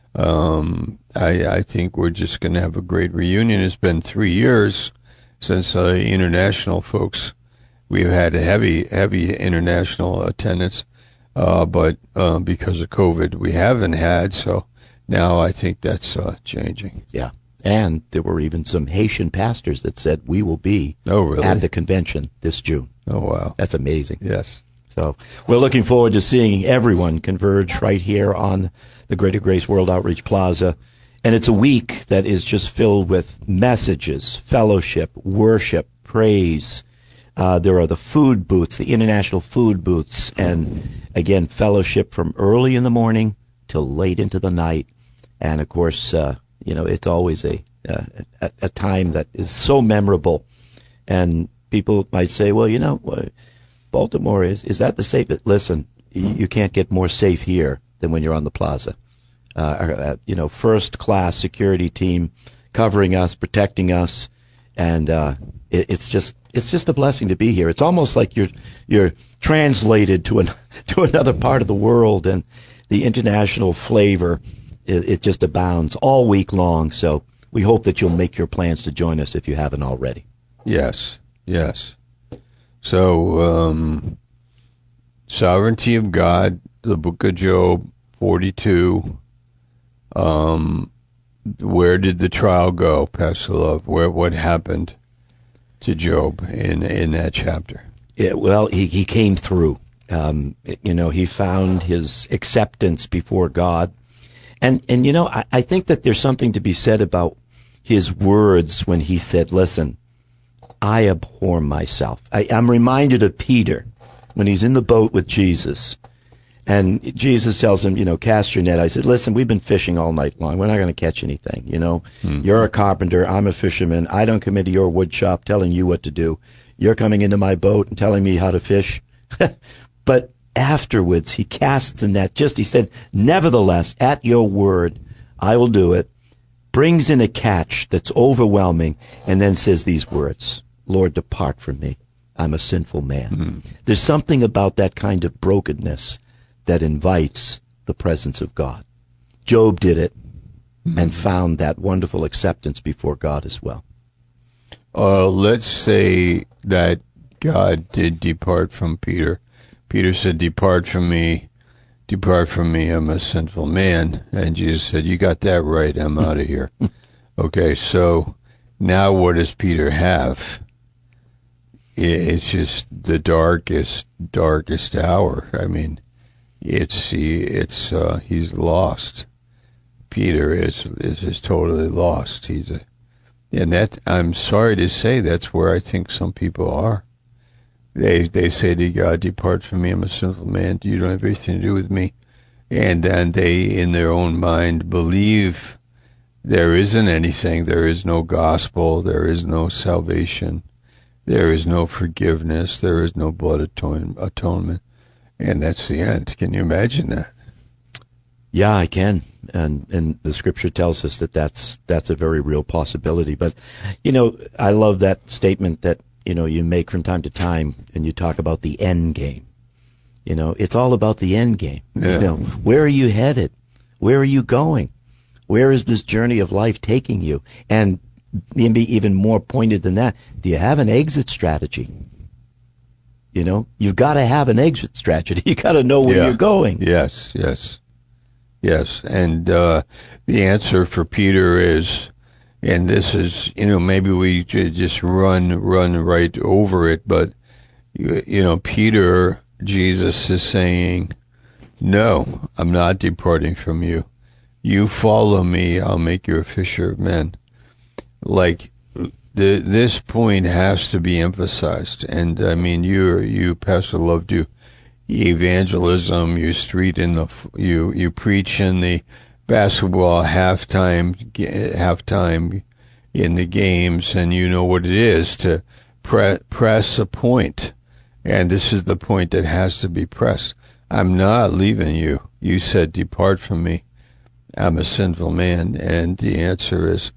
Um, I, I think we're just going to have a great reunion. It's been three years since uh, international folks. We've had a heavy, heavy international attendance, uh, but uh, because of COVID, we haven't had. So now I think that's uh, changing. Yeah. And there were even some Haitian pastors that said, we will be oh, really? at the convention this June. Oh, wow. That's amazing. Yes. So we're looking forward to seeing everyone converge right here on the Greater Grace World Outreach Plaza. And it's a week that is just filled with messages, fellowship, worship, praise. Uh, there are the food booths, the international food booths, and, again, fellowship from early in the morning till late into the night. And, of course, uh, you know, it's always a, uh, a a time that is so memorable. And people might say, well, you know, Baltimore, is is that the safest? Listen, you can't get more safe here than when you're on the plaza. Uh, uh, you know, first-class security team covering us, protecting us, and uh, it, it's just it's just a blessing to be here. It's almost like you're you're translated to an to another part of the world, and the international flavor it, it just abounds all week long. So we hope that you'll make your plans to join us if you haven't already. Yes, yes. So, um, sovereignty of God, the book of Job, forty-two. Um, where did the trial go, Pastor Love? Where what happened to Job in in that chapter? Yeah, well, he he came through. Um, you know, he found his acceptance before God, and and you know, I, I think that there's something to be said about his words when he said, "Listen, I abhor myself." I, I'm reminded of Peter when he's in the boat with Jesus. And Jesus tells him, you know, cast your net. I said, listen, we've been fishing all night long. We're not going to catch anything, you know. Mm-hmm. You're a carpenter. I'm a fisherman. I don't come into your wood shop telling you what to do. You're coming into my boat and telling me how to fish. But afterwards, he casts the net. Just, he said, nevertheless, at your word, I will do it. Brings in a catch that's overwhelming and then says these words, Lord, depart from me. I'm a sinful man. Mm-hmm. There's something about that kind of brokenness that invites the presence of God. Job did it mm-hmm. and found that wonderful acceptance before God as well. Uh, let's say that God did depart from Peter. Peter said, depart from me, depart from me, I'm a sinful man. And Jesus said, you got that right, I'm out of here. Okay, so now what does Peter have? It's just the darkest, darkest hour. I mean, It's he. It's uh, he's lost. Peter is, is is totally lost. He's a, and that I'm sorry to say that's where I think some people are. They they say to God, "Depart from me, I'm a sinful man. You don't have anything to do with me," and then they, in their own mind, believe there isn't anything. There is no gospel. There is no salvation. There is no forgiveness. There is no blood atone, atonement. And that's the end. Can you imagine that? Yeah, I can. And and the scripture tells us that that's that's a very real possibility. But, you know, I love that statement that, you know, you make from time to time, and you talk about the end game. You know, it's all about the end game. Yeah. You know, where are you headed? Where are you going? Where is this journey of life taking you? And maybe even more pointed than that, do you have an exit strategy? You know, you've got to have an exit strategy. You got to know where Yeah. you're going. Yes, yes, yes. And uh, the answer for Peter is, and this is, you know, maybe we should just run, run right over it, but, you, you know, Peter, Jesus is saying, no, I'm not departing from you. You follow me, I'll make you a fisher of men. Like, the, this point has to be emphasized. And, I mean, you, you, Pastor Love, do evangelism, you street in the, you, you preach in the basketball halftime, halftime in the games, and you know what it is to pre- press a point. And this is the point that has to be pressed. I'm not leaving you. You said, depart from me. I'm a sinful man. And the answer is,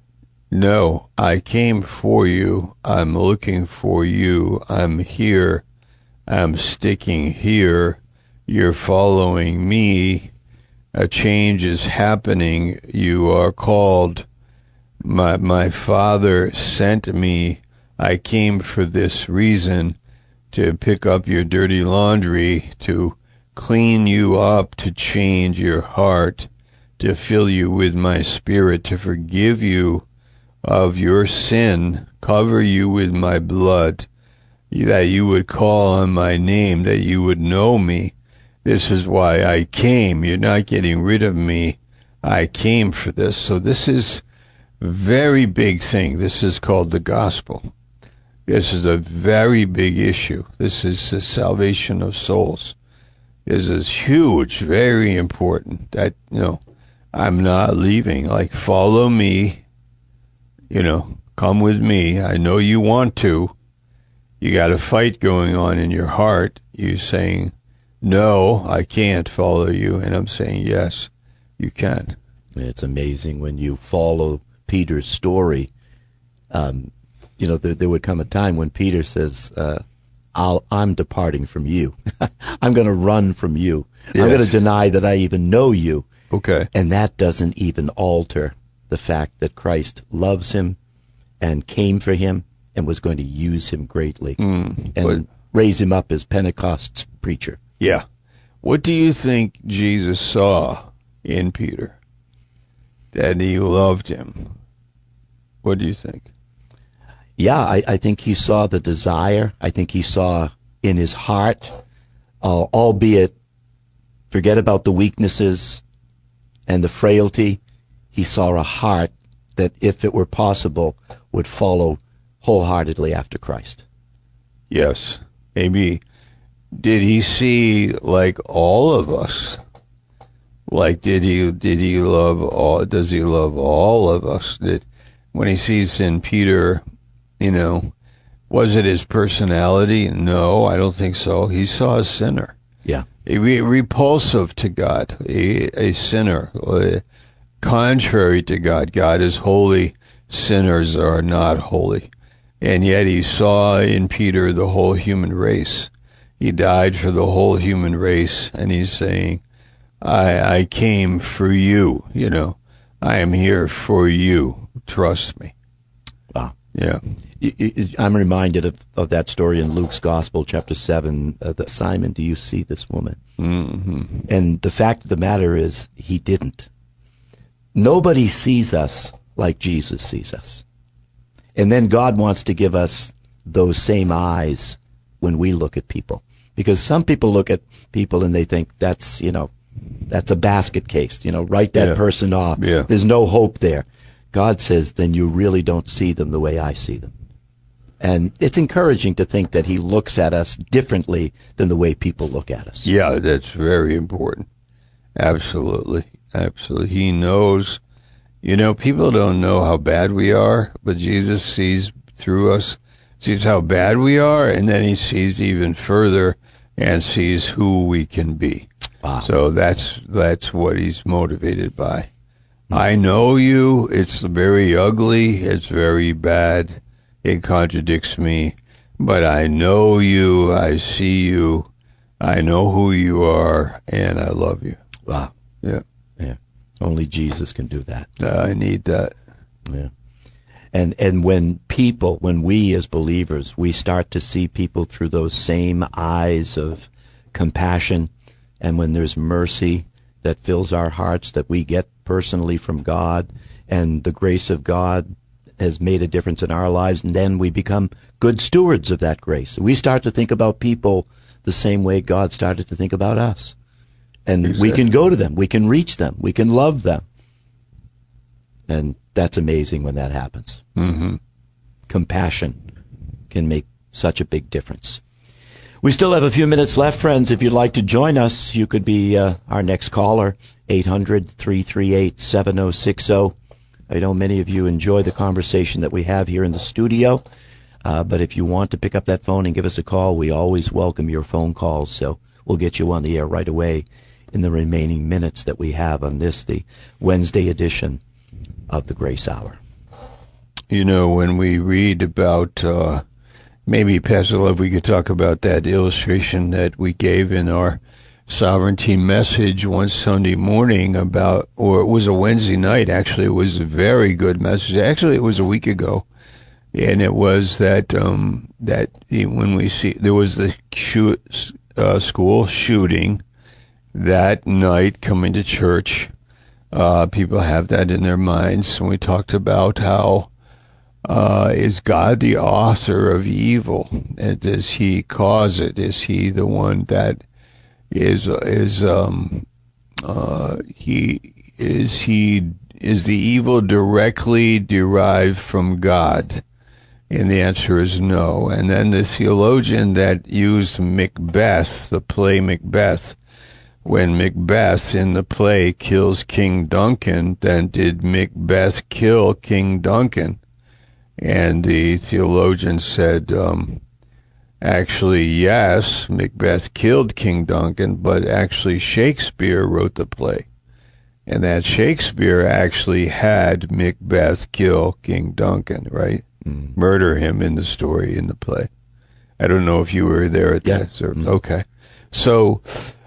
no, I came for you. I'm looking for you. I'm here. I'm sticking here. You're following me. A change is happening. You are called. My, my Father sent me. I came for this reason, to pick up your dirty laundry, to clean you up, to change your heart, to fill you with my Spirit, to forgive you of your sin, cover you with my blood, that you would call on my name, that you would know me. This is why I came. You're not getting rid of me. I came for this. So this is a very big thing. This is called the gospel. This is a very big issue. This is the salvation of souls. This is huge, very important. That, you know, I'm not leaving. Like, follow me. You know, come with me. I know you want to. You got a fight going on in your heart. You saying, no, I can't follow you. And I'm saying, yes, you can. It's amazing when you follow Peter's story. Um, you know, there, there would come a time when Peter says, uh, I'll, I'm departing from you. I'm going to run from you. Yes. I'm going to deny that I even know you. Okay. And that doesn't even alter the fact that Christ loves him and came for him and was going to use him greatly Mm, and but, raise him up as Pentecost's preacher. Yeah. What do you think Jesus saw in Peter? That he loved him. What do you think? Yeah, I, I think he saw the desire. I think he saw in his heart, uh, albeit forget about the weaknesses and the frailty, he saw a heart that, if it were possible, would follow wholeheartedly after Christ. Yes. Maybe, did he see, like, all of us? Like, did he, did he love all, does he love all of us? Did, when he sees in Peter, you know, was it his personality? No, I don't think so. He saw a sinner. Yeah. A re- repulsive to God, a, a sinner, uh, contrary to God. God is holy. Sinners are not holy. And yet he saw in Peter the whole human race. He died for the whole human race. And he's saying, I, I came for you, you know. I am here for you. Trust me. Wow. Yeah. I'm reminded of, of that story in Luke's Gospel, chapter seven. Uh, the, Simon, do you see this woman? Mm-hmm. And the fact of the matter is, he didn't. Nobody sees us like Jesus sees us. And then God wants to give us those same eyes when we look at people. Because some people look at people and they think that's, you know, that's a basket case. You know, write that Yeah. person off. Yeah. There's no hope there. God says, then you really don't see them the way I see them. And it's encouraging to think that he looks at us differently than the way people look at us. Yeah, that's very important. Absolutely. Absolutely. He knows. You know, people don't know how bad we are, but Jesus sees through us, sees how bad we are, and then he sees even further and sees who we can be. Wow. So that's that's what he's motivated by. I know you. It's very ugly. It's very bad. It contradicts me. But I know you. I see you. I know who you are, and I love you. Wow. Yeah. Yeah. Only Jesus can do that. I need that. Yeah. And and when people, when we as believers, we start to see people through those same eyes of compassion, and when there's mercy that fills our hearts that we get personally from God, and the grace of God has made a difference in our lives, and then we become good stewards of that grace. We start to think about people the same way God started to think about us. And Exactly. we can go to them, we can reach them, we can love them. And that's amazing when that happens. Mm-hmm. Compassion can make such a big difference. We still have a few minutes left, friends. If you'd like to join us, you could be uh, our next caller, eight hundred, three three eight, seven oh six oh. I know many of you enjoy the conversation that we have here in the studio, uh, but if you want to pick up that phone and give us a call, we always welcome your phone calls, so we'll get you on the air right away in the remaining minutes that we have on this, the Wednesday edition of the Grace Hour. You know, when we read about, uh, maybe, Pastor Love, we could talk about that illustration that we gave in our sovereignty message one Sunday morning about, or it was a Wednesday night, actually. It was a very good message. Actually, it was a week ago. And it was that, um, that when we see, there was the shoot, uh, school shooting that night coming to church. Uh, people have that in their minds. And we talked about how, uh, is God the author of evil? And does he cause it? Is he the one that is, is, um, uh, he, is he, is the evil directly derived from God? And the answer is no. And then the theologian that used Macbeth, the play Macbeth, when Macbeth in the play kills King Duncan, then did Macbeth kill King Duncan? And the theologian said, um, actually, yes, Macbeth killed King Duncan, but actually Shakespeare wrote the play. And that Shakespeare actually had Macbeth kill King Duncan, right? Mm. Murder him in the story, in the play. I don't know if you were there at yeah. that. So, mm. Okay. So,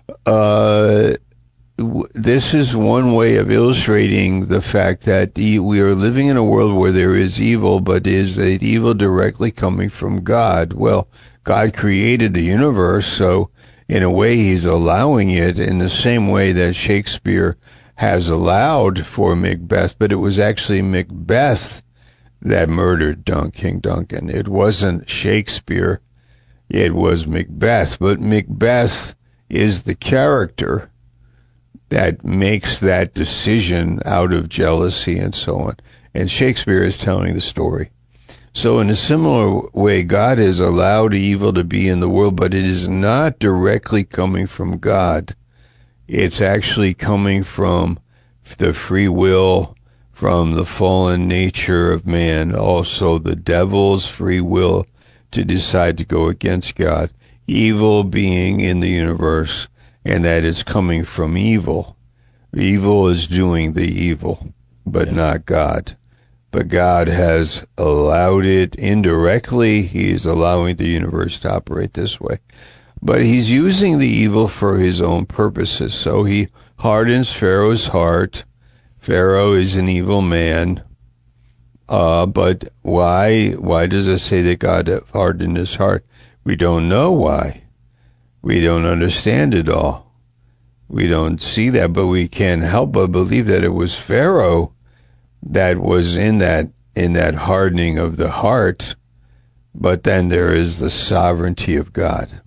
uh, w- this is one way of illustrating the fact that e- we are living in a world where there is evil, but is that evil directly coming from God? Well, God created the universe, so in a way he's allowing it in the same way that Shakespeare has allowed for Macbeth, but it was actually Macbeth that murdered Dun- King Duncan. It wasn't Shakespeare, it was Macbeth, but Macbeth is the character that makes that decision out of jealousy and so on. And Shakespeare is telling the story. So in a similar way, God has allowed evil to be in the world, but it is not directly coming from God. It's actually coming from the free will, from the fallen nature of man, also the devil's free will to decide to go against God. Evil being in the universe, and that is coming from evil. Evil is doing the evil, but yeah. not God. But God has allowed it indirectly. He's allowing the universe to operate this way. But he's using the evil for his own purposes. So he hardens Pharaoh's heart. Pharaoh is an evil man. Uh, but why, why does it say that God hardened his heart? We don't know why. We don't understand it all. We don't see that, but we can't help but believe that it was Pharaoh that was in that, in that hardening of the heart. But then there is the sovereignty of God.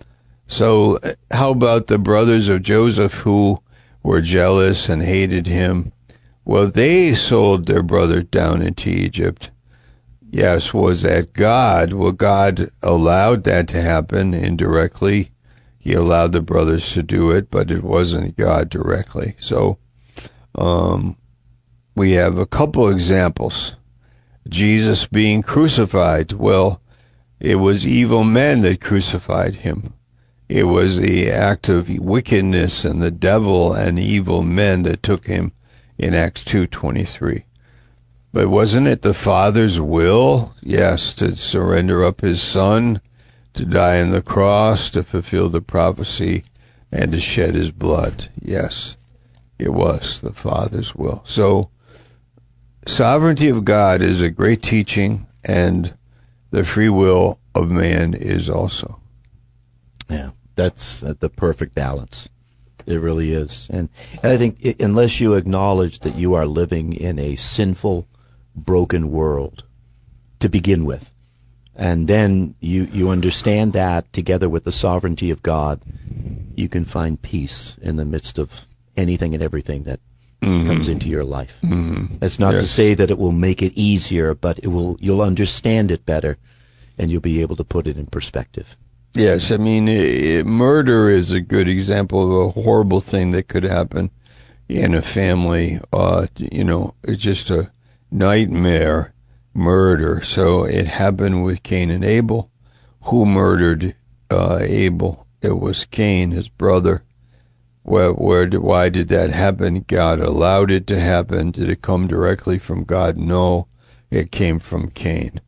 So how about the brothers of Joseph who were jealous and hated him? Well, they sold their brother down into Egypt. Yes, was that God? Well, God allowed that to happen indirectly. He allowed the brothers to do it, but it wasn't God directly. So um, we have a couple examples. Jesus being crucified. Well, it was evil men that crucified him. It was the act of wickedness and the devil and evil men that took him in Acts two twenty-three. But wasn't it the Father's will? Yes, to surrender up his Son, to die on the cross, to fulfill the prophecy, and to shed his blood. Yes, it was the Father's will. So, sovereignty of God is a great teaching, and the free will of man is also. Yeah, that's uh, the perfect balance. It really is. And, and I think it, unless you acknowledge that you are living in a sinful, broken world to begin with, and then you, you understand that together with the sovereignty of God, you can find peace in the midst of anything and everything that mm-hmm. comes into your life. Mm-hmm. That's not yes. to say that it will make it easier, but it will. You'll understand it better, and you'll be able to put it in perspective. Yes, I mean, it, murder is a good example of a horrible thing that could happen in a family. Uh, you know, it's just a nightmare, murder. So it happened with Cain and Abel. Who murdered uh, Abel? It was Cain, his brother. Where, where, did, why did that happen? God allowed it to happen. Did it come directly from God? No, it came from Cain.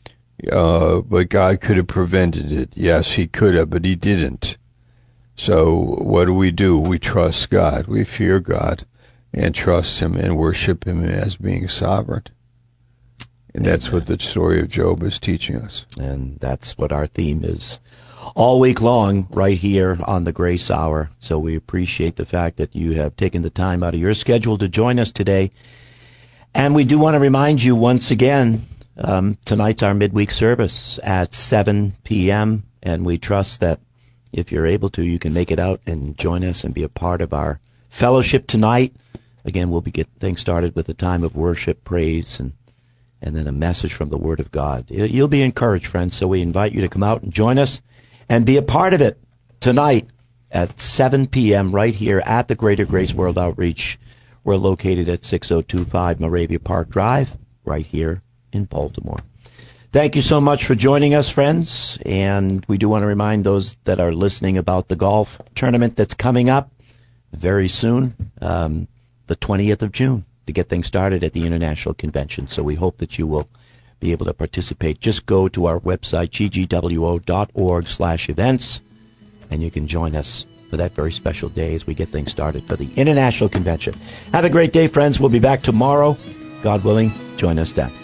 Uh, but God could have prevented it. Yes, he could have, but he didn't. So what do we do? We trust God. We fear God and trust him and worship him as being sovereign. And that's Amen. What the story of Job is teaching us. And that's what our theme is all week long right here on the Grace Hour. So we appreciate the fact that you have taken the time out of your schedule to join us today. And we do want to remind you once again, Um, tonight's our midweek service at seven p.m., and we trust that if you're able to, you can make it out and join us and be a part of our fellowship tonight. Again, we'll be getting things started with a time of worship, praise, and and then a message from the Word of God. You'll be encouraged, friends, so we invite you to come out and join us and be a part of it tonight at seven p.m. right here at the Greater Grace World Outreach. We're located at six oh two five Moravia Park Drive, right here in Baltimore. Thank you so much for joining us, friends. And we do want to remind those that are listening about the golf tournament that's coming up very soon, um, the twentieth of June, to get things started at the International Convention. So we hope that you will be able to participate. Just go to our website, g g w o dot org slash events, and you can join us for that very special day as we get things started for the International Convention. Have a great day, friends. We'll be back tomorrow. God willing, join us then.